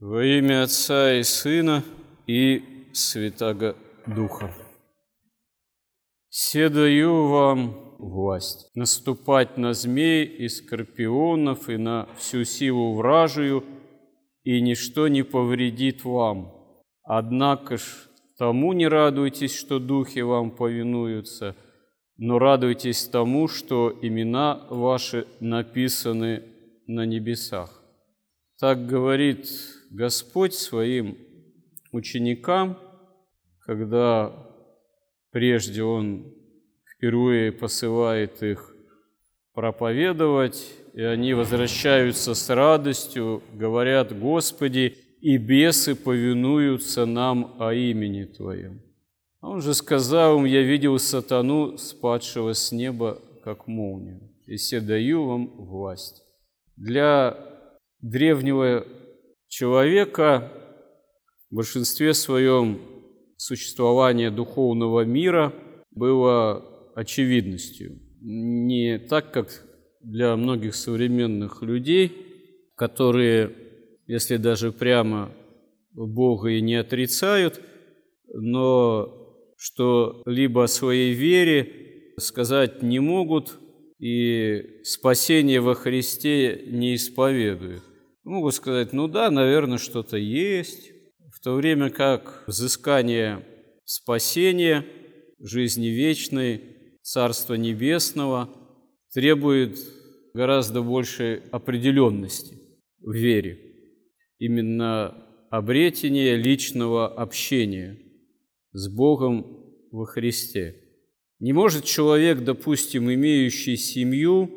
Во имя Отца и Сына и Святаго Духа. Се даю вам власть наступать на змей и скорпионов и на всю силу вражию, и ничто не повредит вам. Однако ж тому не радуйтесь, что духи вам повинуются, но радуйтесь тому, что имена ваши написаны на небесах. Так говорит Господь своим ученикам, когда прежде Он впервые посылает их проповедовать, и они возвращаются с радостью, говорят: «Господи, и бесы повинуются нам о имени Твоем». Он же сказал им: «Я видел сатану, спадшего с неба, как молнию, и се даю вам власть». Для древнего человека в большинстве своем существование духовного мира было очевидностью. Не так, как для многих современных людей, которые, если даже прямо Бога и не отрицают, но что-либо о своей вере сказать не могут и спасение во Христе не исповедуют. Могут сказать: ну да, наверное, что-то есть, в то время как взыскание спасения, жизни вечной, Царства Небесного требует гораздо большей определенности в вере, именно обретения личного общения с Богом во Христе. Не может человек, допустим, имеющий семью,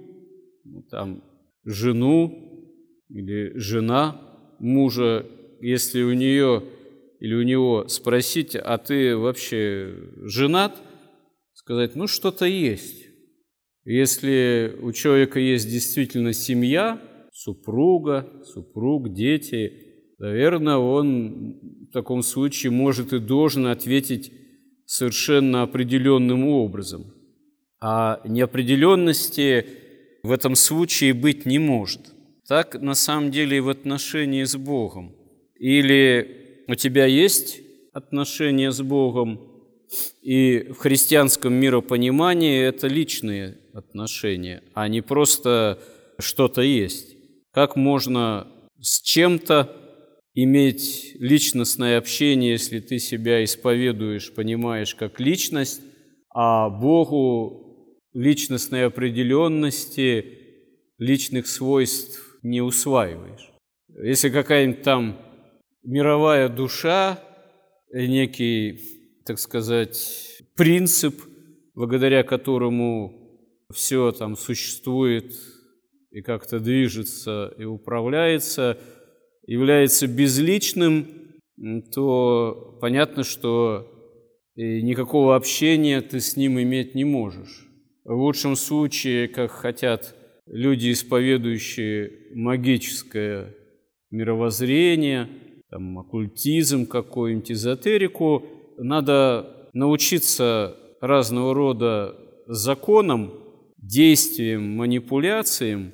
жену или жена мужа, если у нее или у него спросить: а ты вообще женат? Сказать: ну, что-то есть. Если у человека есть действительно семья, супруга, супруг, дети, наверное, он в таком случае может и должен ответить совершенно определенным образом. А неопределенности в этом случае быть не может. Так на самом деле и в отношении с Богом. Или у тебя есть отношения с Богом, и в христианском миропонимании это личные отношения, а не просто что-то есть. Как можно с чем-то иметь личностное общение, если ты себя исповедуешь, понимаешь как личность, а Богу личностной определенности, личных свойств не усваиваешь? Если какая-нибудь там мировая душа, некий, так сказать, принцип, благодаря которому все там существует и как-то движется и управляется, является безличным, то понятно, что никакого общения ты с ним иметь не можешь. В лучшем случае, как хотят люди, исповедующие магическое мировоззрение, оккультизм какой-нибудь, эзотерику, надо научиться разного рода законам, действиям, манипуляциям,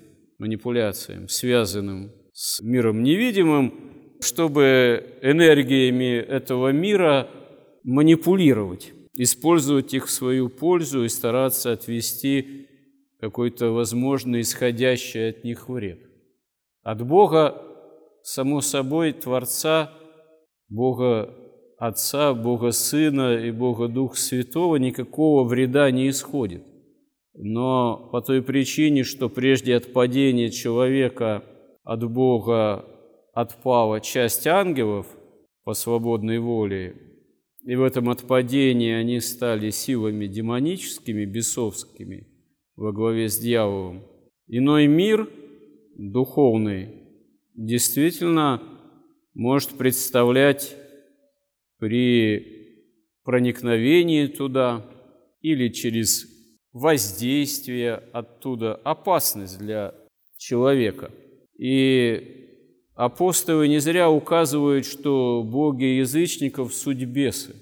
связанным с миром невидимым, чтобы энергиями этого мира манипулировать, использовать их в свою пользу и стараться отвести какой-то, возможно, исходящий от них вред. От Бога, само собой, Творца, Бога Отца, Бога Сына и Бога Духа Святого никакого вреда не исходит. Но по той причине, что прежде отпадения человека от Бога отпала часть ангелов по свободной воле, и в этом отпадении они стали силами демоническими, бесовскими, во главе с дьяволом. Иной мир, духовный, действительно может представлять при проникновении туда или через воздействие оттуда опасность для человека. И апостолы не зря указывают, что боги язычников – суть бесы.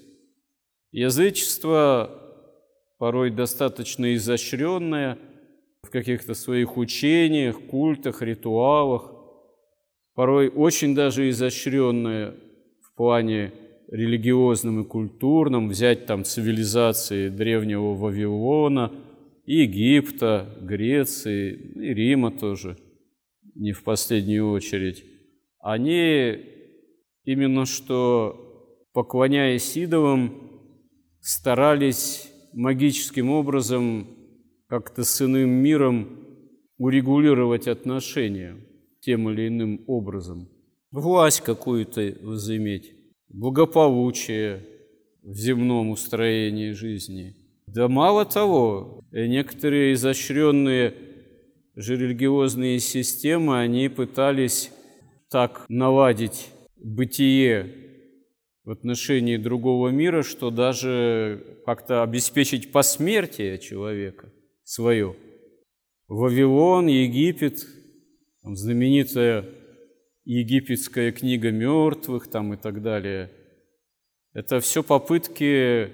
Язычество порой достаточно изощренное в каких-то своих учениях, культах, ритуалах, порой очень даже изощренные в плане религиозном и культурном, взять там цивилизации древнего Вавилона, Египта, Греции и Рима тоже, не в последнюю очередь, они именно что, поклоняясь идолам, старались магическим образом как-то с иным миром урегулировать отношения тем или иным образом. Власть какую-то возыметь, благополучие в земном устроении жизни. Да мало того, некоторые изощренные же религиозные системы, они пытались так наладить бытие в отношении другого мира, что даже как-то обеспечить посмертие человека свое. Вавилон, Египет, там знаменитая египетская книга мертвых там и так далее. Это все попытки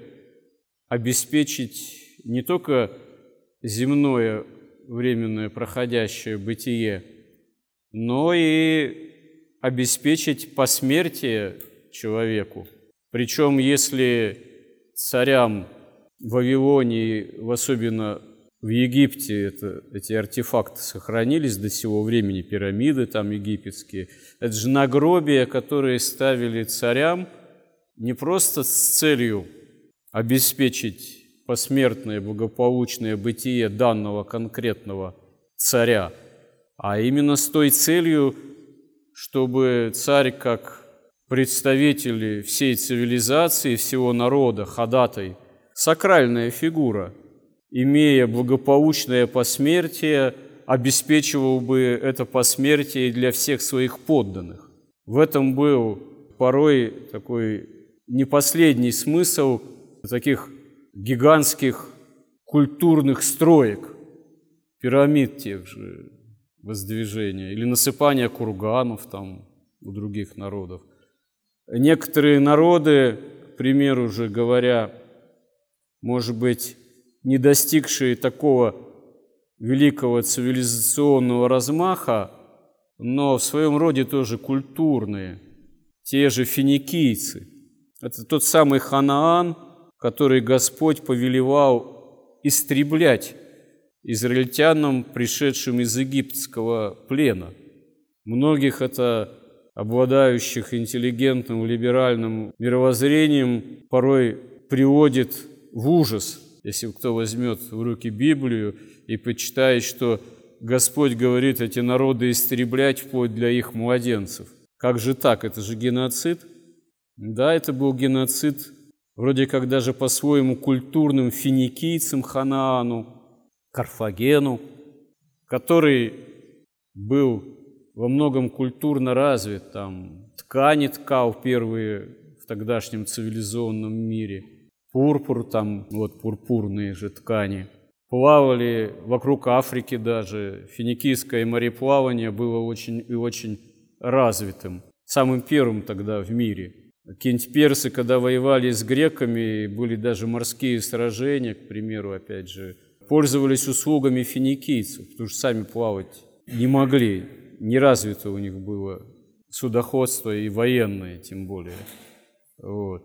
обеспечить не только земное временное проходящее бытие, но и обеспечить посмертие человеку. Причем, если царям в Вавилоне, особенно в Египте, эти артефакты сохранились до сего времени, пирамиды там египетские, это же нагробия, которые ставили царям не просто с целью обеспечить посмертное благополучное бытие данного конкретного царя, а именно с той целью, чтобы царь, как представитель всей цивилизации, всего народа, ходатай, сакральная фигура, имея благополучное посмертие, обеспечивал бы это посмертие для всех своих подданных. В этом был порой такой не последний смысл таких гигантских культурных строек, пирамид тех же воздвижения или насыпания курганов там у других народов. Некоторые народы, к примеру же говоря, может быть, не достигшие такого великого цивилизационного размаха, но в своем роде тоже культурные, те же финикийцы. Это тот самый Ханаан, который Господь повелевал истреблять израильтянам, пришедшим из египетского плена. Многих это обладающих интеллигентным, либеральным мировоззрением порой приводит в ужас, если кто возьмет в руки Библию и почитает, что Господь говорит эти народы истреблять вплоть для их младенцев. Как же так? Это же геноцид? Да, это был геноцид, вроде как даже по-своему культурным финикийцам Ханаану, Карфагену, который был во многом культурно развит, там ткани ткал первые в тогдашнем цивилизованном мире, пурпур там, вот пурпурные же ткани. Плавали вокруг Африки даже, финикийское мореплавание было очень и очень развитым, самым первым тогда в мире. Какие-нибудь персы, когда воевали с греками, были даже морские сражения, к примеру, опять же, пользовались услугами финикийцев, потому что сами плавать не могли, не развито у них было судоходство и военное, тем более. Вот.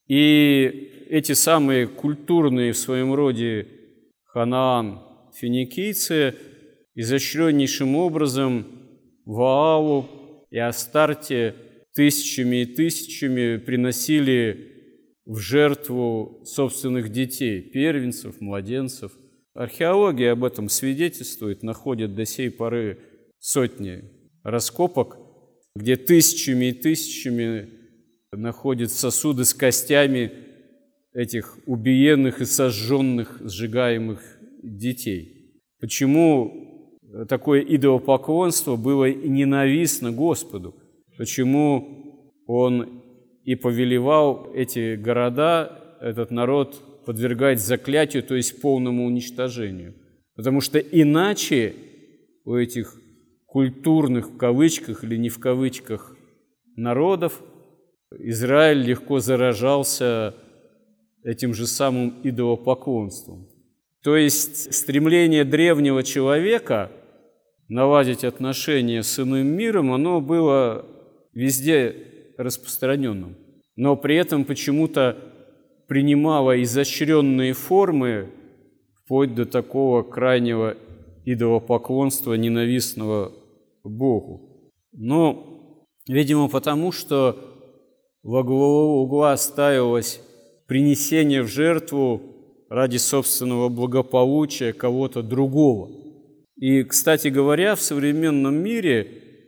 И эти самые культурные в своем роде Ханаан, финикийцы, изощреннейшим образом Ваалу и Астарте тысячами и тысячами приносили в жертву собственных детей, первенцев, младенцев. Археология об этом свидетельствует, находят до сей поры сотни раскопок, где тысячами и тысячами находят сосуды с костями этих убиенных и сожженных, сжигаемых детей. Почему такое идолопоклонство было ненавистно Господу? Почему Он и повелевал эти города, этот народ подвергать заклятию, то есть полному уничтожению? Потому что иначе у этих культурных, в кавычках или не в кавычках, народов Израиль легко заражался этим же самым идолопоклонством. То есть стремление древнего человека наладить отношения с иным миром, оно было везде распространенным. Но при этом почему-то принимало изощренные формы, вплоть до такого крайнего идолопоклонства, ненавистного Богу. Но, видимо, потому что во главу угла ставилось принесение в жертву ради собственного благополучия кого-то другого. И, кстати говоря, в современном мире,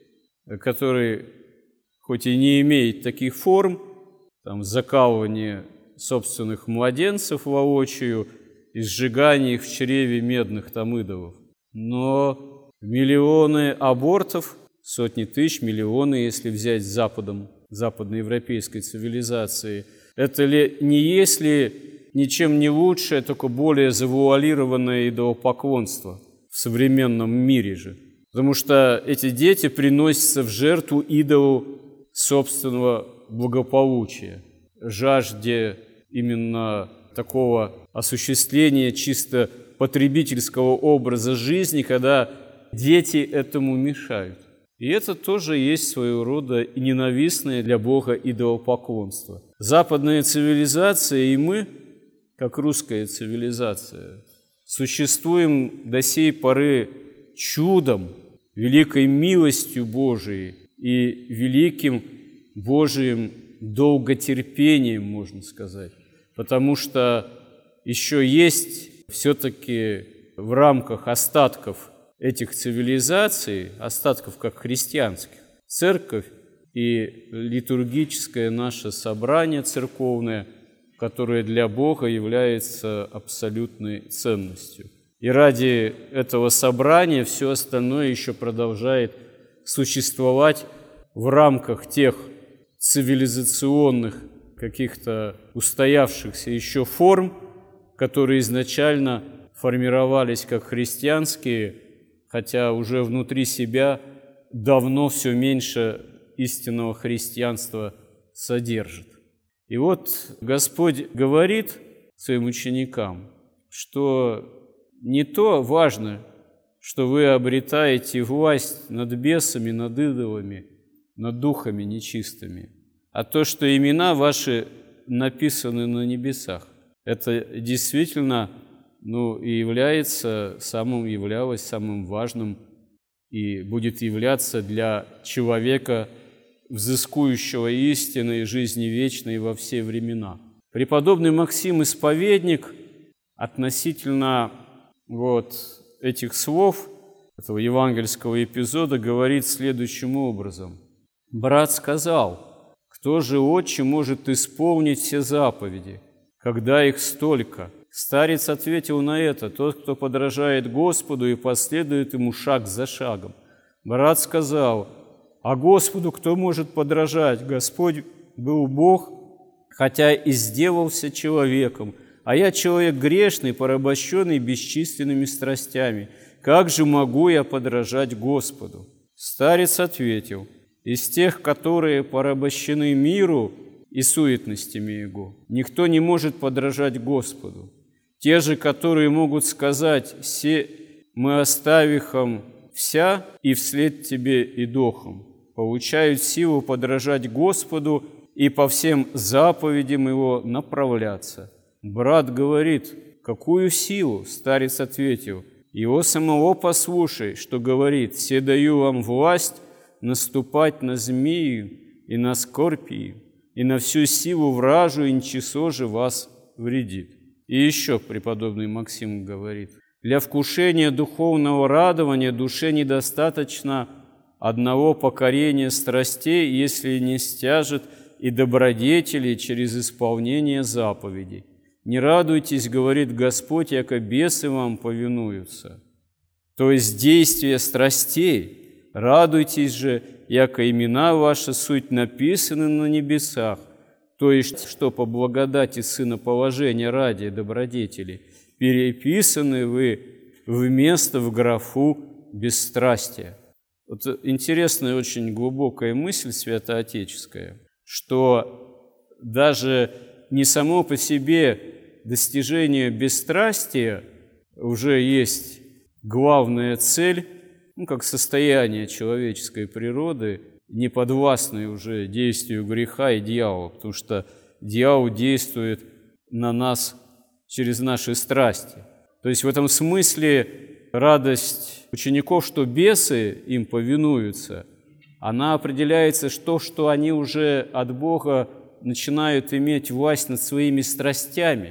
который хоть и не имеет таких форм, там, закалывание собственных младенцев воочию и сжигание их в чреве медных там идолов, но миллионы абортов, сотни тысяч, миллионы, если взять с Западом, западноевропейской цивилизации, это ли не есть ли ничем не лучшее, только более завуалированное идолопоклонство в современном мире же? Потому что эти дети приносятся в жертву идолу собственного благополучия, жажде именно такого осуществления чисто потребительского образа жизни, когда дети этому мешают. И это тоже есть своего рода и ненавистное для Бога идолопоклонство. Западная цивилизация и мы, как русская цивилизация, существуем до сей поры чудом, великой милостью Божией и великим Божиим долготерпением, можно сказать. Потому что еще есть все-таки в рамках остатков этих цивилизаций, остатков как христианских, церковь и литургическое наше собрание церковное, которое для Бога является абсолютной ценностью. И ради этого собрания все остальное еще продолжает существовать в рамках тех цивилизационных каких-то устоявшихся еще форм, которые изначально формировались как христианские, хотя уже внутри себя давно все меньше истинного христианства содержит. И вот Господь говорит своим ученикам, что не то важно, что вы обретаете власть над бесами, над идолами, над духами нечистыми, а то, что имена ваши написаны на небесах. Это действительно и являлось самым важным и будет являться для человека, взыскующего истины и жизни вечной во все времена. Преподобный Максим Исповедник относительно этих слов, этого евангельского эпизода, говорит следующим образом. «Брат сказал, кто же, отче, может исполнить все заповеди, когда их столько?» Старец ответил на это: тот, кто подражает Господу и последует Ему шаг за шагом. Брат сказал: а Господу кто может подражать? Господь был Бог, хотя и сделался человеком, а я человек грешный, порабощенный бесчисленными страстями. Как же могу я подражать Господу? Старец ответил: из тех, которые порабощены миру и суетностями его, никто не может подражать Господу. Те же, которые могут сказать: «Се мы оставихом вся, и вслед тебе идохом», получают силу подражать Господу и по всем заповедям Его направляться. Брат говорит: какую силу? Старец ответил: Его самого послушай, что говорит: «Се даю вам власть наступать на змею и на скорпии, и на всю силу вражу, и ничего же вас вредит». И еще преподобный Максим говорит: для вкушения духовного радования душе недостаточно одного покорения страстей, если не стяжет и добродетели через исполнение заповедей. «Не радуйтесь, — говорит Господь, — яко бесы вам повинуются». То есть действие страстей. «Радуйтесь же, яко имена ваши суть написаны на небесах». То есть, что по благодати сыноположения ради добродетели переписаны вы в графу бесстрастия. Вот интересная, очень глубокая мысль святоотеческая, что даже не само по себе достижение бесстрастия уже есть главная цель как состояние человеческой природы, не подвластной уже действию греха и дьявола, потому что дьявол действует на нас через наши страсти. То есть в этом смысле радость учеников, что бесы им повинуются, она определяется что они уже от Бога начинают иметь власть над своими страстями.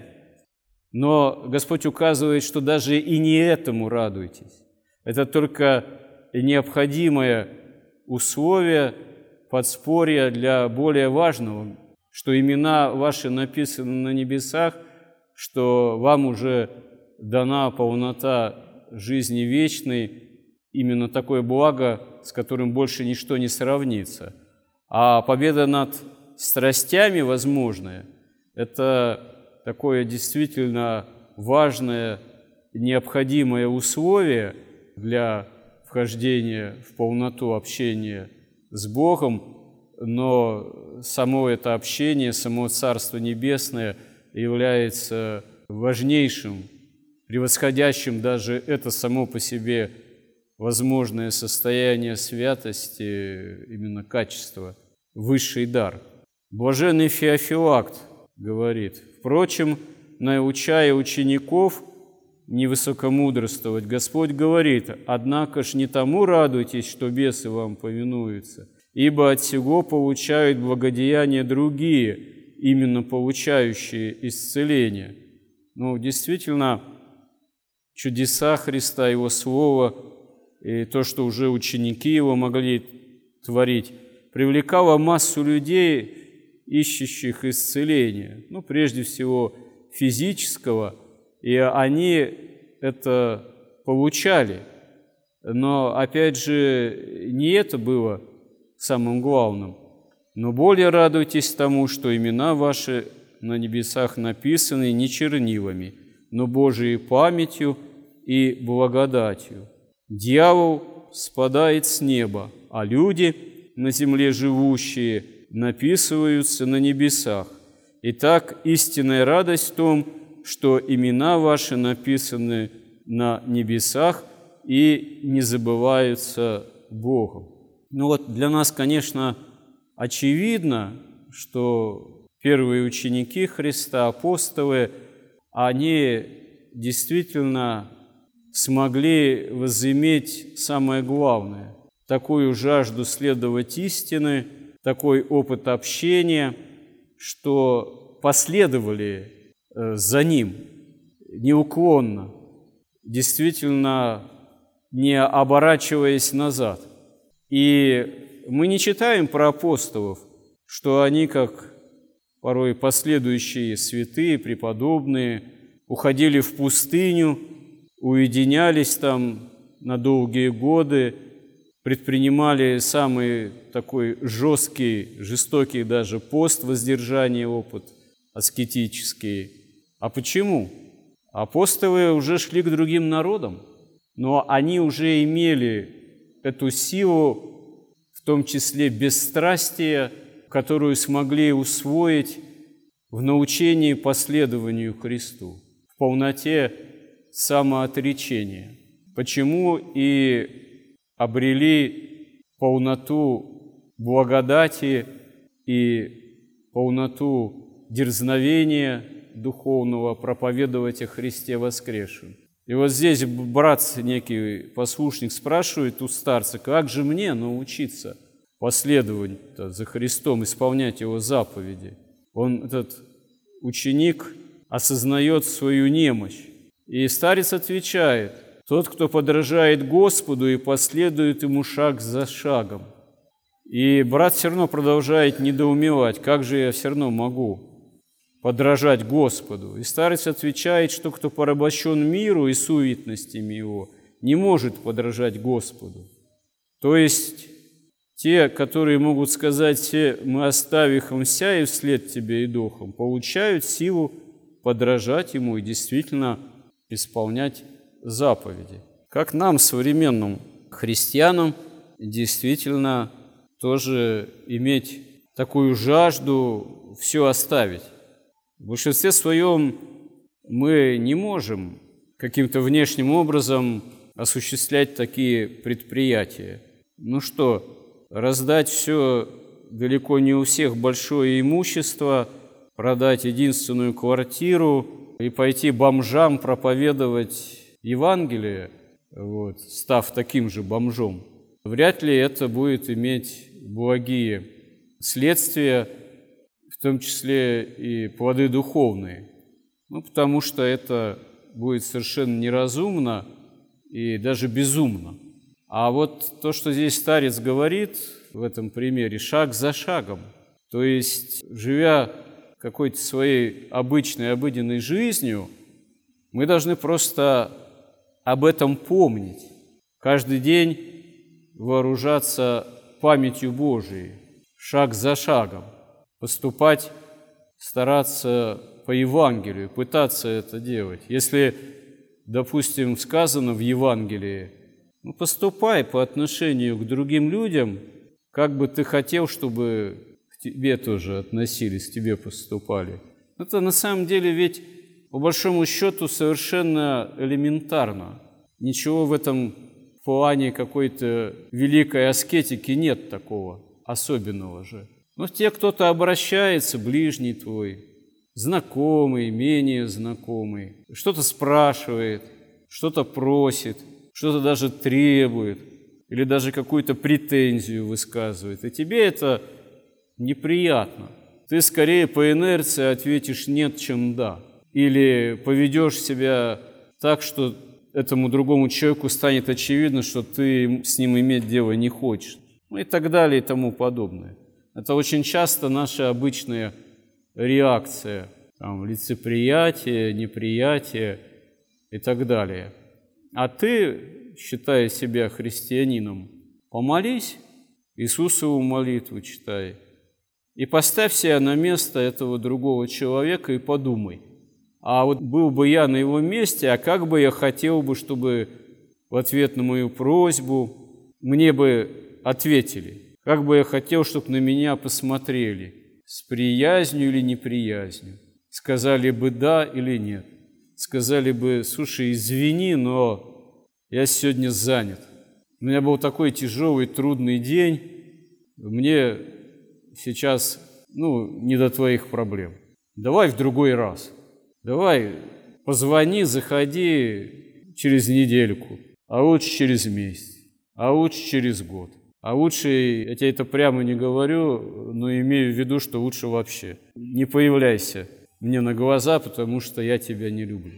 Но Господь указывает, что даже и не этому радуйтесь. Это только необходимое условие, подспорье для более важного, что имена ваши написаны на небесах, что вам уже дана полнота жизни вечной, именно такое благо, с которым больше ничто не сравнится. А победа над страстями возможная – это такое действительно важное, необходимое условие для вхождения в полноту общения с Богом, но само это общение, само Царство Небесное является важнейшим, превосходящим даже это само по себе возможное состояние святости, именно качество, высший дар. Блаженный Феофилакт говорит: «Впрочем, научая учеников не высокомудрствовать, Господь говорит: однако ж не тому радуйтесь, что бесы вам повинуются, ибо от сего получают благодеяния другие, именно получающие исцеление». Действительно, чудеса Христа, Его Слово и то, что уже ученики Его могли творить, привлекало массу людей, ищущих исцеления, прежде всего физического, и они это получали. Но, опять же, не это было самым главным. Но более радуйтесь тому, что имена ваши на небесах написаны не чернилами, но Божией памятью и благодатью. Дьявол спадает с неба, а люди, на земле живущие, написываются на небесах. Итак, истинная радость в том, что имена ваши написаны на небесах и не забываются Богом. Для нас, конечно, очевидно, что первые ученики Христа, апостолы, они действительно смогли возыметь самое главное – такую жажду следовать истины, такой опыт общения, что последовали за Ним неуклонно, действительно не оборачиваясь назад. И мы не читаем про апостолов, что они, как порой последующие святые, преподобные, уходили в пустыню, уединялись там на долгие годы, предпринимали самый такой жестокий даже пост, воздержание, опыт аскетический. А почему? Апостолы уже шли к другим народам, но они уже имели эту силу, в том числе бесстрастия, которую смогли усвоить в научении последованию Христу, в полноте самоотречения. Почему и обрели полноту благодати и полноту дерзновения духовного проповедовать о Христе воскресшем. И здесь брат, некий послушник, спрашивает у старца: как же мне научиться последовать за Христом, исполнять Его заповеди? Этот ученик, осознает свою немощь. И старец отвечает: тот, кто подражает Господу и последует Ему шаг за шагом. И брат все равно продолжает недоумевать: как же я все равно могу подражать Господу? И старец отвечает, что кто порабощен миру и суетностями его, не может подражать Господу. То есть те, которые могут сказать: все мы оставихом ся и вслед тебе идохом, получают силу подражать Ему и действительно исполнять заповеди. Как нам, современным христианам, действительно тоже иметь такую жажду все оставить? В большинстве своем мы не можем каким-то внешним образом осуществлять такие предприятия. Ну что, раздать все далеко не у всех большое имущество, продать единственную квартиру и пойти бомжам проповедовать Евангелие, став таким же бомжом, вряд ли это будет иметь благие следствия, в том числе и плоды духовные. Потому что это будет совершенно неразумно и даже безумно. А вот то, что здесь старец говорит в этом примере, шаг за шагом, то есть, живя какой-то своей обычной, обыденной жизнью, мы должны просто об этом помнить, каждый день вооружаться памятью Божией, шаг за шагом, поступать, стараться по Евангелию, пытаться это делать. Если, допустим, сказано в Евангелии, поступай по отношению к другим людям, как бы ты хотел, чтобы к тебе тоже относились, к тебе поступали. Это на самом деле ведь, по большому счету, совершенно элементарно. Ничего в этом плане какой-то великой аскетики нет такого особенного же. Но те, кто-то обращается, ближний твой, знакомый, менее знакомый, что-то спрашивает, что-то просит, что-то даже требует или даже какую-то претензию высказывает, и тебе это неприятно. Ты скорее по инерции ответишь «нет», чем «да». Или поведешь себя так, что этому другому человеку станет очевидно, что ты с ним иметь дело не хочешь. И так далее, и тому подобное. Это очень часто наша обычная реакция, лицеприятие, неприятие и так далее. А ты, считая себя христианином, помолись, Иисусову молитву читай, и поставь себя на место этого другого человека и подумай, а вот был бы я на его месте, а как бы я хотел бы, чтобы в ответ на мою просьбу мне бы ответили, как бы я хотел, чтобы на меня посмотрели, с приязнью или неприязнью, сказали бы «да» или «нет». Сказали бы: слушай, извини, но я сегодня занят. У меня был такой тяжелый, трудный день. Мне сейчас, не до твоих проблем. Давай в другой раз. Давай позвони, заходи через недельку, а лучше через месяц, а лучше через год. А лучше, я тебе это прямо не говорю, но имею в виду, что лучше вообще не появляйся мне на глаза, потому что я тебя не люблю.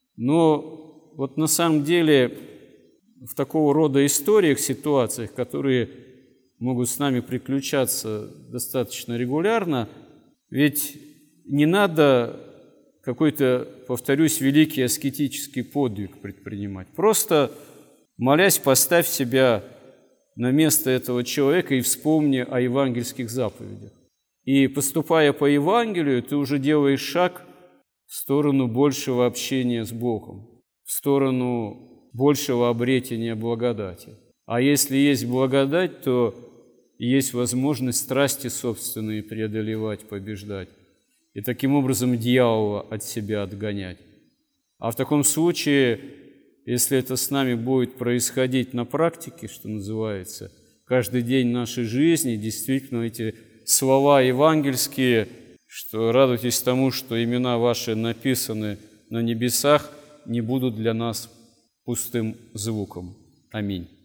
Но вот на самом деле в такого рода историях, ситуациях, которые могут с нами приключаться достаточно регулярно, ведь не надо какой-то, повторюсь, великий аскетический подвиг предпринимать. Просто, молясь, поставь себя на место этого человека и вспомни о евангельских заповедях. И поступая по Евангелию, ты уже делаешь шаг в сторону большего общения с Богом, в сторону большего обретения благодати. А если есть благодать, то есть возможность страсти собственные преодолевать, побеждать, и таким образом дьявола от себя отгонять. А в таком случае, если это с нами будет происходить на практике, что называется, каждый день нашей жизни, действительно эти слова евангельские, что радуйтесь тому, что имена ваши написаны на небесах, не будут для нас пустым звуком. Аминь.